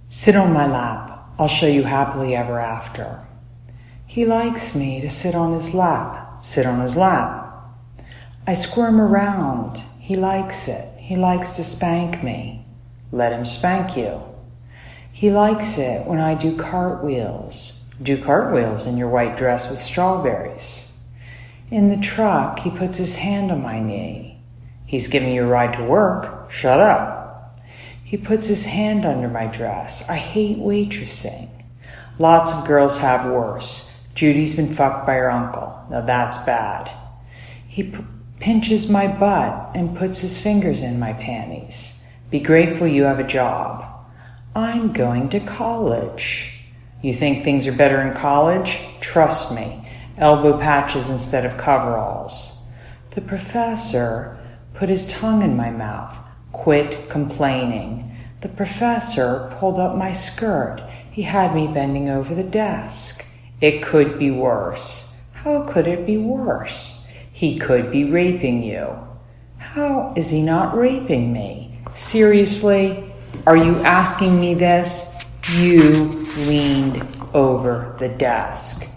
Sit on my lap. I'll show you happily ever after. He likes me to sit on his lap. Sit on his lap. I squirm around. He likes it. He likes to spank me. Let him spank you. He likes it when I do cartwheels. Do cartwheels in your white dress with strawberries. In the truck, he puts his hand on my knee. He's giving you a ride to work. Shut up. He puts his hand under my dress. I hate waitressing. Lots of girls have worse. Judy's been fucked by her uncle. Now that's bad. He pinches my butt and puts his fingers in my panties. Be grateful you have a job. I'm going to college. You think things are better in college? Trust me. Elbow patches instead of coveralls. The professor put his tongue in my mouth. Quit complaining. The professor pulled up my skirt. He had me bending over the desk. It could be worse. How could it be worse? He could be raping you. How is he not raping me? Seriously? Are you asking me this? You leaned over the desk.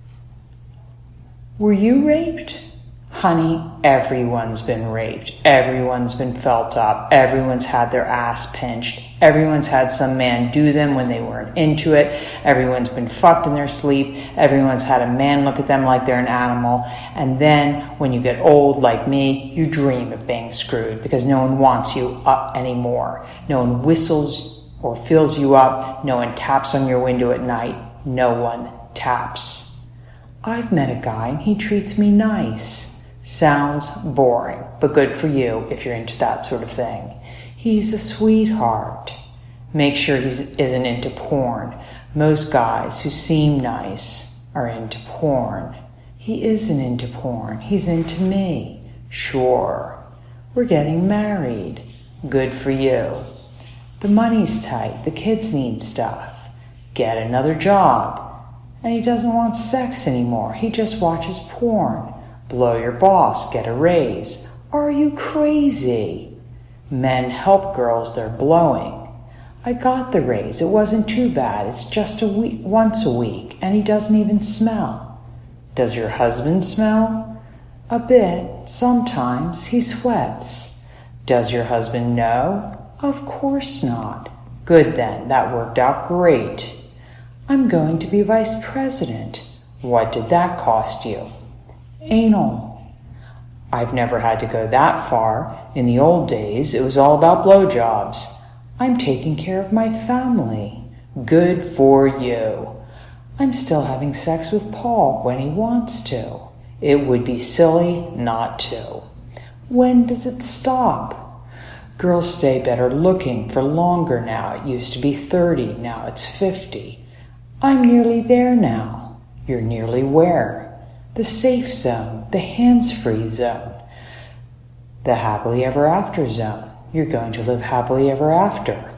Were you raped? Honey, everyone's been raped. Everyone's been felt up. Everyone's had their ass pinched. Everyone's had some man do them when they weren't into it. Everyone's been fucked in their sleep. Everyone's had a man look at them like they're an animal. And then when you get old like me, you dream of being screwed because no one wants you up anymore. No one whistles or fills you up. No one taps on your window at night. No one taps. I've met a guy and he treats me nice. Sounds boring, but good for you if you're into that sort of thing. He's a sweetheart. Make sure he isn't into porn. Most guys who seem nice are into porn. He isn't into porn. He's into me. Sure. We're getting married. Good for you. The money's tight. The kids need stuff. Get another job. And he doesn't want sex anymore. He just watches porn. Blow your boss. Get a raise. Are you crazy? Men help girls they're blowing. I got the raise. It wasn't too bad. It's just once a week, and he doesn't even smell. Does your husband smell? A bit. Sometimes he sweats. Does your husband know? Of course not. Good then. That worked out great. I'm going to be vice president. What did that cost you? Anal. I've never had to go that far. In the old days, it was all about blowjobs. I'm taking care of my family. Good for you. I'm still having sex with Paul when he wants to. It would be silly not to. When does it stop? Girls stay better looking for longer now. It used to be 30, now it's 50. I'm nearly there now. You're nearly where? The safe zone, the hands-free zone, the happily ever after zone. You're going to live happily ever after.